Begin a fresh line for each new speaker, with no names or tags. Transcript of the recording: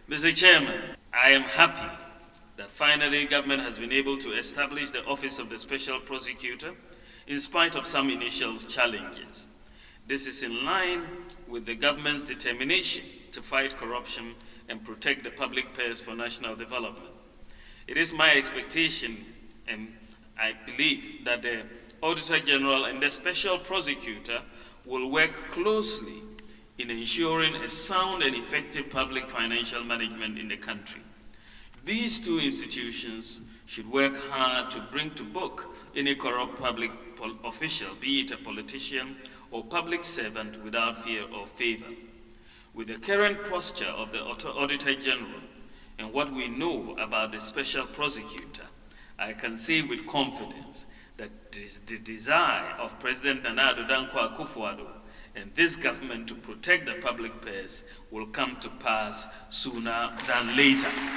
Mr. Chairman, I am happy that finally government has been able to establish the Office of the Special Prosecutor in spite of some initial challenges. This is in line with the government's determination to fight corruption and protect the public purse for national development. It is my expectation, and I believe, that the Auditor General and the Special Prosecutor will work closely in ensuring a sound and effective public financial management in the country. These two institutions should work hard to bring to book any corrupt public official, be it a politician or public servant, without fear or favor. With the current posture of the Auditor General and what we know about the Special Prosecutor, I can say with confidence that the desire of President Nana Addo Dankwa Akufo-Addo and this government to protect the public purse will come to pass sooner than later.